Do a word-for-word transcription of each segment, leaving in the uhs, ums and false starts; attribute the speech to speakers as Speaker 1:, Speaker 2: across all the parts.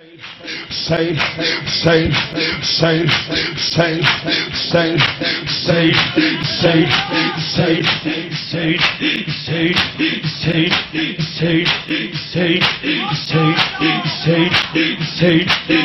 Speaker 1: say, say, say, say, say, say, say, say, say, say, say, say, say, say, say,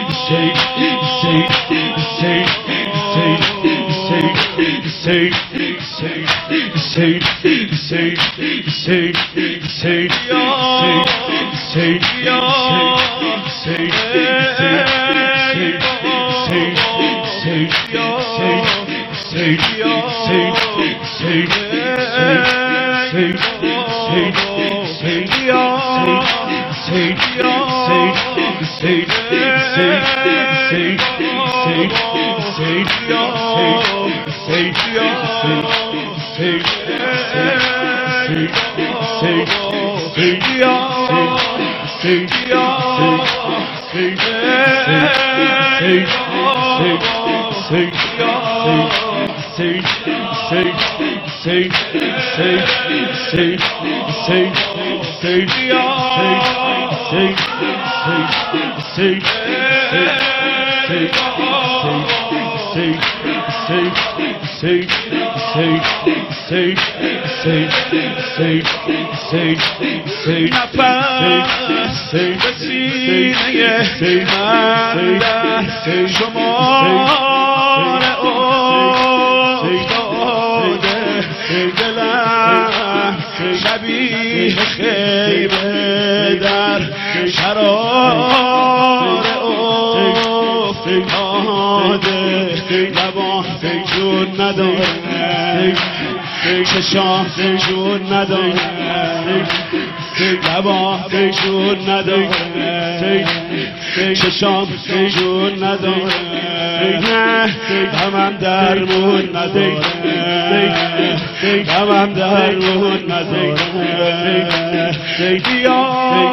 Speaker 1: شبیه خیمه در شرار افتاده لبان جون نداره چشام جون نداره لبان جون نداره چشام جون نداره غمم درمون نداره غمم درمون نداره بیا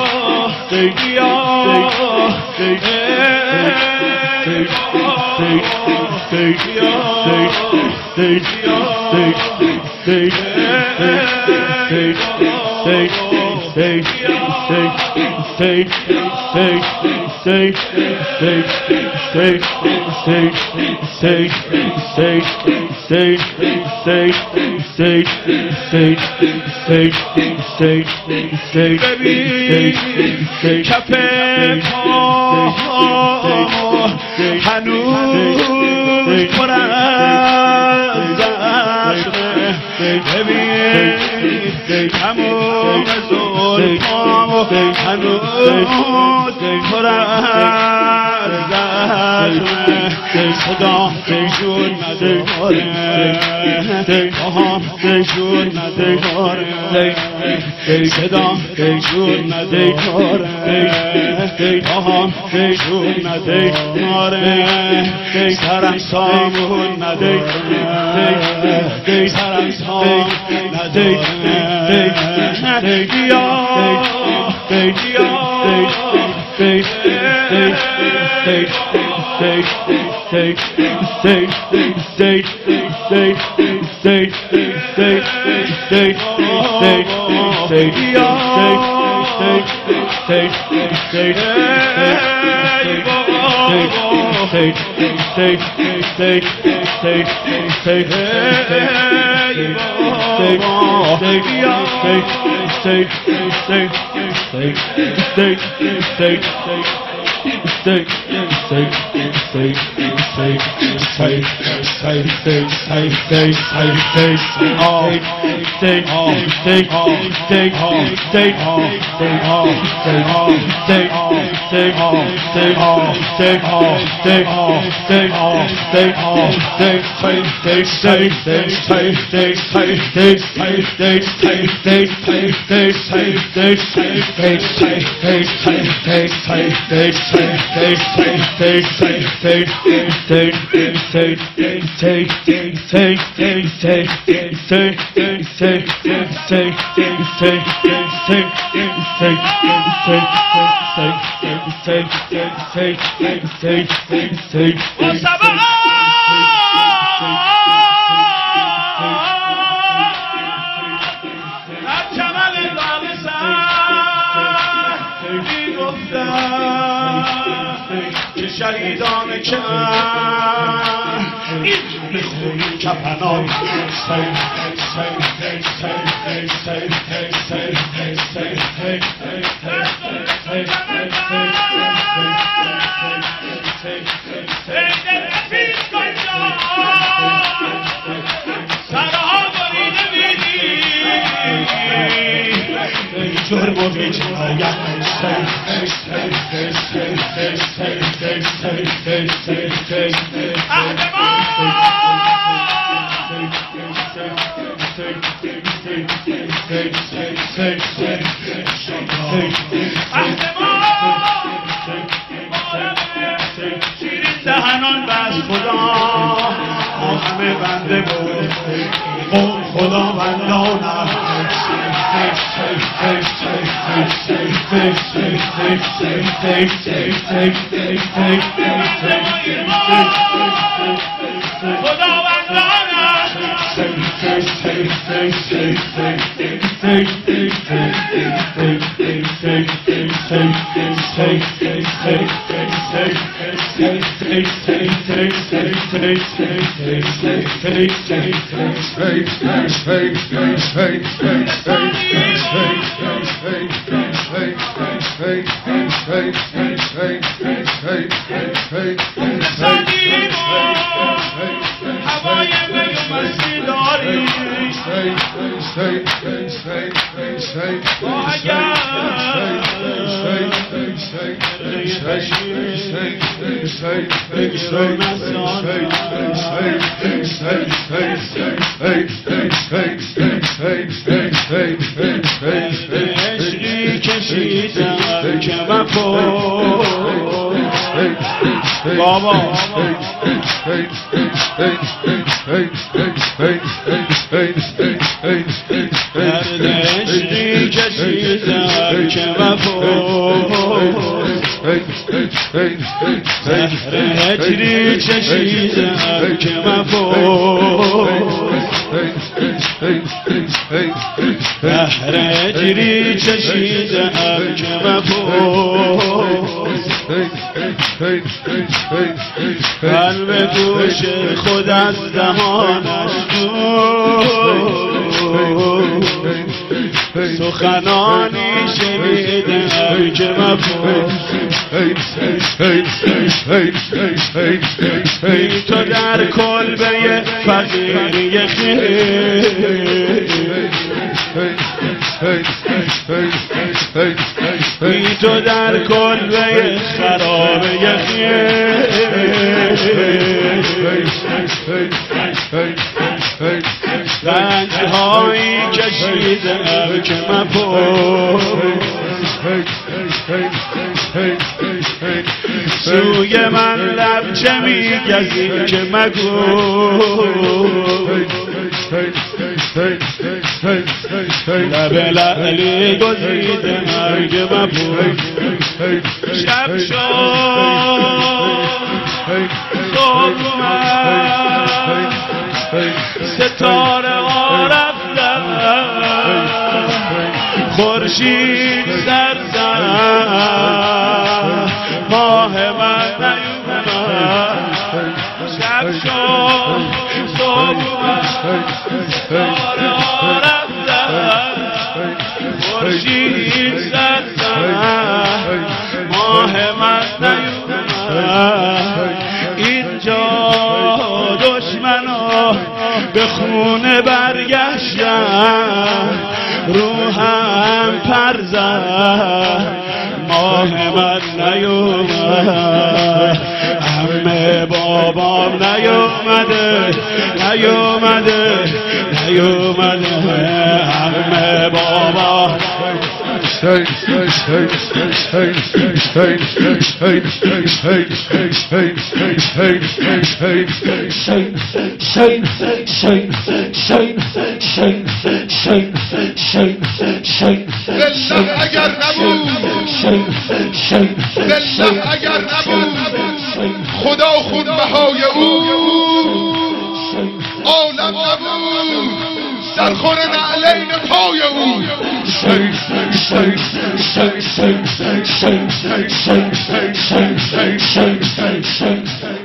Speaker 1: کف پا هنوز پر از زخمه ببین تمام زلفامو هنوز پر از زخمه صدا جون نداره آهام جون نداره صدا جون نداره آهام جون نداره سرم سامون نداره سرم سامون نداره بیا بیا که شهیدان که این میخونی کفنان جرم و بی‌جنایت شیرین دهنان بس خدا ما همه بنده بود قوم خداوندانم عشقی کشیدم که مفوز بابا درد عشقی کشیدم که مفوز زهر هجری چشیدم که مفوز زهر هجری چشیدم که مفوز قلب گوش خود از دهانش سخنانی شنیدم که مفوز بی تو در کلبه فقیری خیل بی تو در کلبه خرابه خیل رنجهایی کشیدم که مفوز سوی من لب چه میگزی که مگو لب لعلی گزیدم که مفوز شب شد صبح اومد ستاره ها رفتن خورشید سر زد ماه من نیومد شب شد صبح اومد ستاره ها رفتن خورشید سر زد ماه من نیومد اینجا دشمنا به خونه برگشتن روحم پر زد ماه من نیومد عمه بابام نیومده نیومده نیومده عمه بابا
Speaker 2: دلم اگر نبود دلم اگر نبود خدا خود بهای او عالم نبود در خور نعلین پای او
Speaker 1: Say, say, say, say, say, say, say, say, say, say, say, say.